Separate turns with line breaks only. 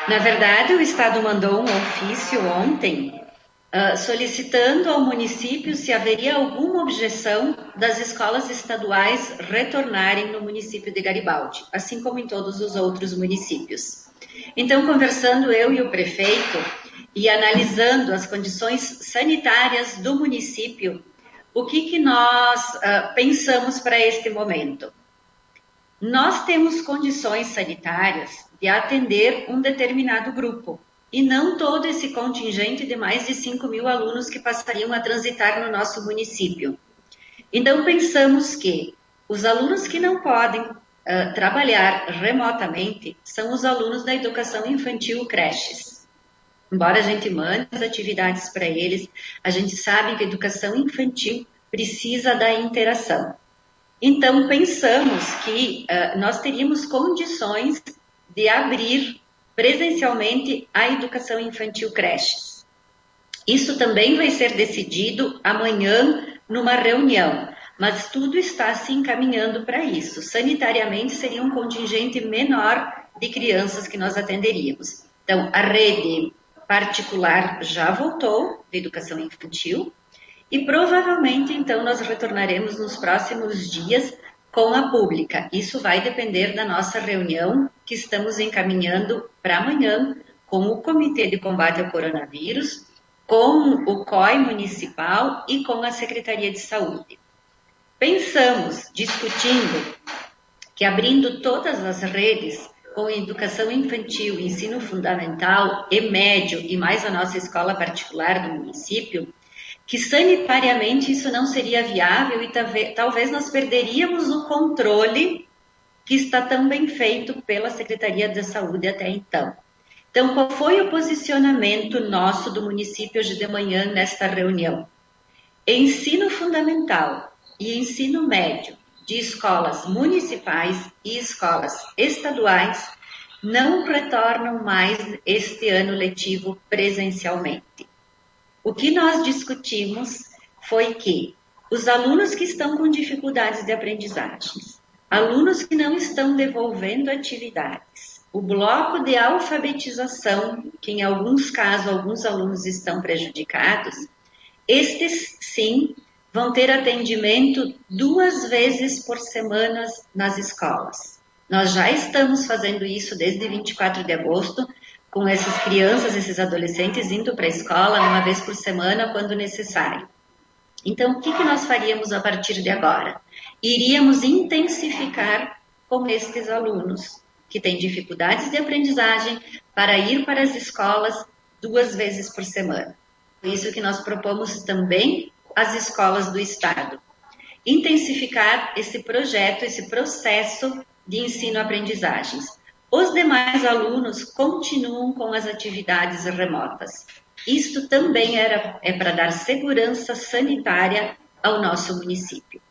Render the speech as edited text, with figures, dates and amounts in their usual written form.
Na verdade, o Estado mandou um ofício ontem solicitando ao município se haveria alguma objeção das escolas estaduais retornarem no município de Garibaldi, assim como em todos os outros municípios. Então, conversando eu e o prefeito e analisando as condições sanitárias do município, o que nós pensamos para este momento? Nós temos condições sanitárias de atender um determinado grupo, e não todo esse contingente de mais de 5.000 alunos que passariam a transitar no nosso município. Então, pensamos que os alunos que não podem trabalhar remotamente são os alunos da educação infantil creches. Embora a gente mande as atividades para eles, a gente sabe que a educação infantil precisa da interação. Então, pensamos que nós teríamos condições de abrir presencialmente a educação infantil creches. Isso também vai ser decidido amanhã numa reunião, mas tudo está se encaminhando para isso. Sanitariamente, seria um contingente menor de crianças que nós atenderíamos. Então, a rede particular já voltou de educação infantil, e provavelmente, então, nós retornaremos nos próximos dias com a pública. Isso vai depender da nossa reunião que estamos encaminhando para amanhã com o Comitê de Combate ao Coronavírus, com o COI municipal e com a Secretaria de Saúde. Pensamos, discutindo, que abrindo todas as redes com educação infantil, ensino fundamental e médio e mais a nossa escola particular do município, que sanitariamente isso não seria viável e talvez nós perderíamos o controle que está tão bem feito pela Secretaria da Saúde até então. Então, qual foi o posicionamento nosso do município hoje de manhã nesta reunião? Ensino fundamental e ensino médio de escolas municipais e escolas estaduais não retornam mais este ano letivo presencialmente. O que nós discutimos foi que os alunos que estão com dificuldades de aprendizagem, alunos que não estão devolvendo atividades, o bloco de alfabetização, que em alguns casos alguns alunos estão prejudicados, estes sim vão ter atendimento 2 vezes por semana nas escolas. Nós já estamos fazendo isso desde 24 de agosto, com essas crianças, esses adolescentes indo para a escola 1 vez por semana, quando necessário. Então, o que nós faríamos a partir de agora? Iríamos intensificar com estes alunos que têm dificuldades de aprendizagem para ir para as escolas 2 vezes por semana. Isso que nós propomos também às escolas do Estado. Intensificar esse projeto, esse processo de ensino-aprendizagens. Os demais alunos continuam com as atividades remotas. Isto também é para dar segurança sanitária ao nosso município.